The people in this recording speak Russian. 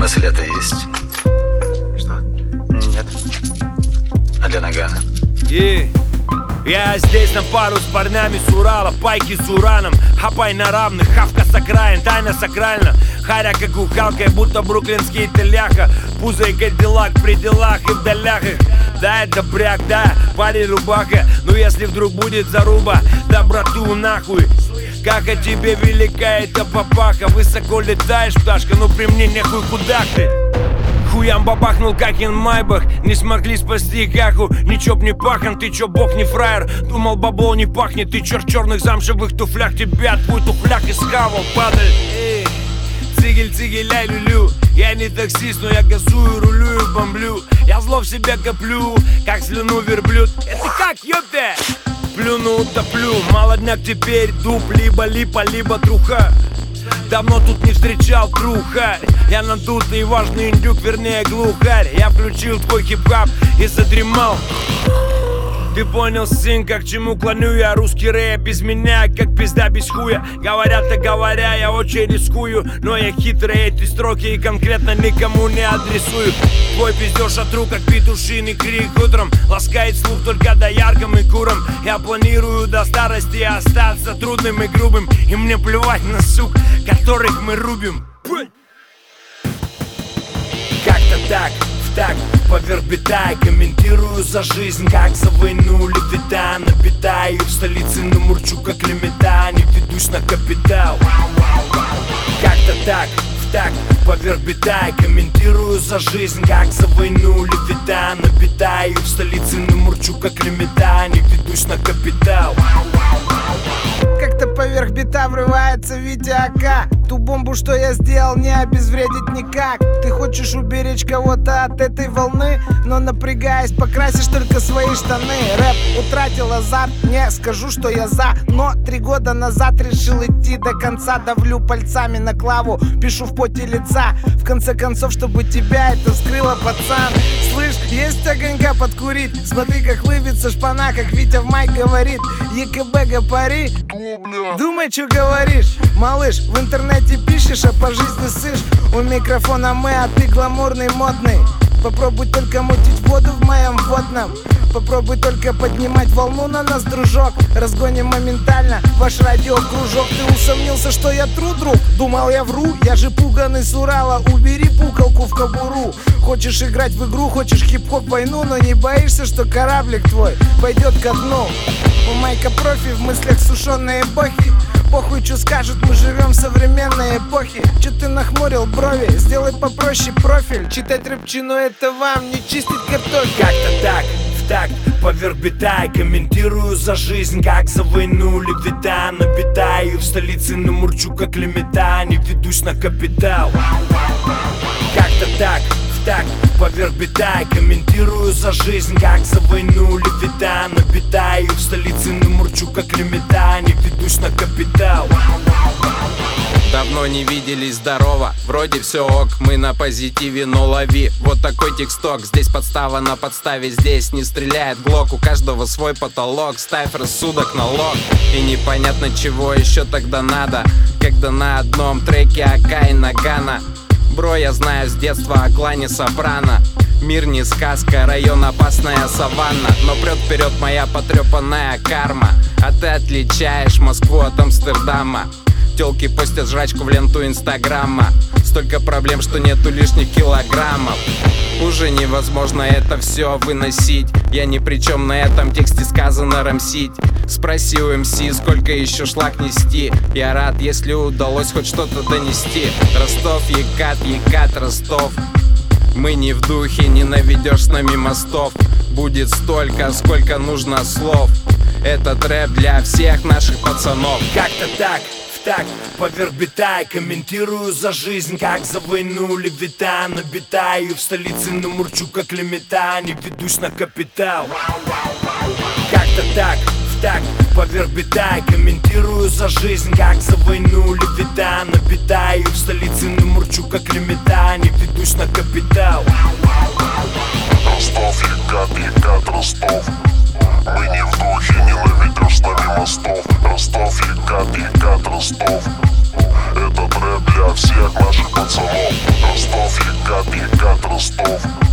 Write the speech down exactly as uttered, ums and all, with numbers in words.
Мысль это есть? Что? Нет. А для Нагана? И я здесь на пару с парнями с Урала, пайки с ураном, хапай на равных, хавка с окраин, тайна сакральна. Харя как ухалка, будто бруклинский теляха, пузо и кадиллак при делах и в долях их. Да, это бряк, да, парень рубака. Но если вдруг будет заруба, да брату нахуй. Как о тебе велика эта папаха. Высоко летаешь, пташка, но при мне нехуй куда ты. Хуям бабахнул, как ин майбах. Не смогли спасти каку, ничего б не пахан. Ты чё, бог не фраер, думал бабло не пахнет. Ты чё, в черных замшевых туфлях, тебя твой туфляк исхавал, падаль. Эй, цигель, цигель, ай, люлю. Я не таксист, но я газую, рулю и бомблю. Я зло в себя коплю, как слюну верблюд. Это как, ёпте? Плюну, топлю, молодняк теперь дуб. Либо липа, либо труха. Давно тут не встречал трухарь. Я надутый и важный индюк, вернее глухарь. Я включил твой хип-хап и задремал. Ты понял, сын, как к чему клоню я. Русский рэп без меня, как пизда без хуя. Говорят-то говоря, я очень рискую. Но я хитрый, эти строки и конкретно никому не адресую. Твой пиздёж от рук, как петушиный крик утром. Ласкает слух только дояркам и курам. Я планирую до старости остаться трудным и грубым. И мне плевать на сук, которых мы рубим. Как-то так, в так, поверх бита. Комментирую за жизнь, как за войну левита. Набитаю в столице, но мурчу как лимита. Не ведусь на капитал. Как-то так, в так, поверх бита. Комментирую за жизнь, как за войну левита. Набитаю в столице, но мурчу как лимита. Не ведусь на капитал. Как-то поверх бита врывается Витя АК. Ту бомбу, что я сделал, не обезвредить никак. Ты хочешь уберечь кого-то от этой волны, но напрягаясь, покрасишь только свои штаны. Рэп утратил азарт, не скажу, что я за. Но три года назад решил идти до конца. Давлю пальцами на клаву, пишу в поте лица. В конце концов, чтобы тебя это вскрыло, пацан. Слышь, есть огонька подкурить. Смотри, как лыбится шпана, как Витя в майк говорит. ЕКБ гапари. Думай, что говоришь, малыш. В интернете пишешь, а по жизни сышь. У микрофона мы, а ты гламурный, модный. Попробуй только мутить воду в моем водном. Попробуй только поднимать волну на нас, дружок. Разгоним моментально ваш радиокружок. Ты усомнился, что я тру, друг? Думал, я вру? Я же пуганый с Урала. Убери пукалку в кобуру. Хочешь играть в игру, хочешь хип-хоп войну, но не боишься, что кораблик твой пойдет ко дну. У Майка профи в мыслях сушеные эпохи. Похуй, что скажут, мы живем в современной эпохе. Че ты нахмурил брови? Сделай попроще профиль. Читать рэпчину это вам, не чистить картофель. Как-то так, в так, поверх бита. Комментирую за жизнь, как за войну левита. Набитаю в столице, но мурчу как лимита. Не ведусь на капитал. Как-то так, в так, поверх бита. Комментирую за жизнь, как за войну левита. Набитаю в столице, но мурчу как лимита. Не ведусь на капитал. Давно не виделись, здорово, вроде все ок, мы на позитиве, но лови. Вот такой тексток, здесь подстава на подставе, здесь не стреляет глок. У каждого свой потолок, ставь рассудок на лог. И непонятно, чего еще тогда надо, когда на одном треке АК и Нагана. Бро, я знаю с детства о клане Сопрано. Мир не сказка, район опасная саванна. Но прет вперед моя потрепанная карма. А ты отличаешь Москву от Амстердама. Тёлки постят жрачку в ленту инстаграма. Столько проблем, что нету лишних килограммов. Уже невозможно это все выносить. Я ни при чем, на этом тексте сказано рамсить. Спроси у МС, сколько еще шлак нести. Я рад, если удалось хоть что-то донести. Ростов, Екат, Екат, Ростов. Мы не в духе, не наведешь с нами мостов. Будет столько, сколько нужно слов. Этот рэп для всех наших пацанов. Как-то так, в так, поверх бита. Комментирую за жизнь, как за войну левита. Набитаю в столице, но мурчу как лимита. Не ведусь на капитал. Как-то так, в так, поверх бита. Комментирую за жизнь, как за войну левита. Набитаю в столице, но мурчу как лимита. Не ведусь на капитал. Ростов, Екат, Екат, Ростов. Мы не в духе, не наведешь с нами мостов. Ростов, Екат, Екат, Ростов. Этот рэп для всех наших пацанов. Ростов, Екат. Ростов.